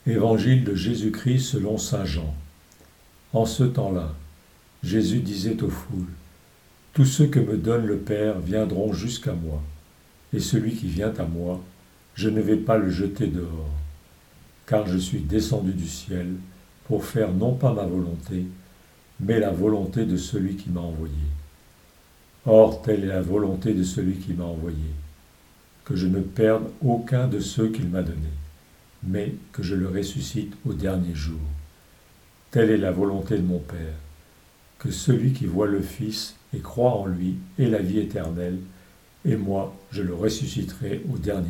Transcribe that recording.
Évangile de Jésus-Christ selon saint Jean. En ce temps-là, Jésus disait aux foules, « Tous ceux que me donne le Père viendront jusqu'à moi, et celui qui vient à moi, je ne vais pas le jeter dehors, car je suis descendu du ciel pour faire non pas ma volonté, mais la volonté de celui qui m'a envoyé. Or, telle est la volonté de celui qui m'a envoyé, que je ne perde aucun de ceux qu'il m'a donnés, mais que je le ressuscite au dernier jour. Telle est la volonté de mon Père, que celui qui voit le Fils et croit en lui ait la vie éternelle, et moi je le ressusciterai au dernier jour. »